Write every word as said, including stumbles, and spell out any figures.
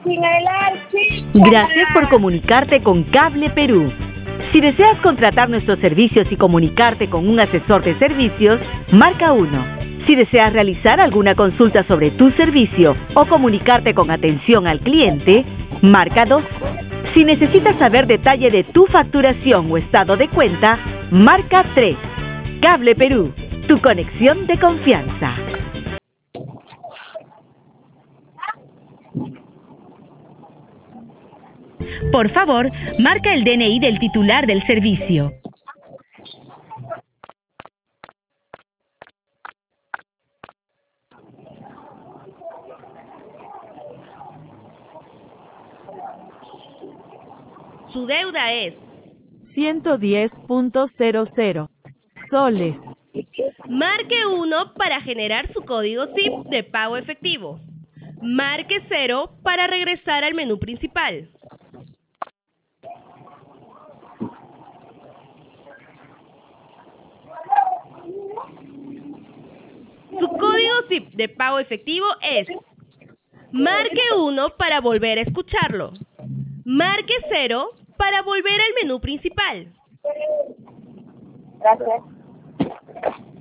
sin el archi. Gracias por comunicarte con Cable Perú. Si deseas contratar nuestros servicios y comunicarte con un asesor de servicios, marca uno. Si deseas realizar alguna consulta sobre tu servicio o comunicarte con atención al cliente, marca dos. Si necesitas saber detalle de tu facturación o estado de cuenta, marca tres. Cable Perú, tu conexión de confianza. Por favor, marca el D N I del titular del servicio. Su deuda es ciento diez punto cero cero soles. Marque uno para generar su código S I P de pago efectivo. Marque cero para regresar al menú principal. Su código S I P de pago efectivo es. Marque uno para volver a escucharlo. Marque cero para volver al menú principal. Gracias.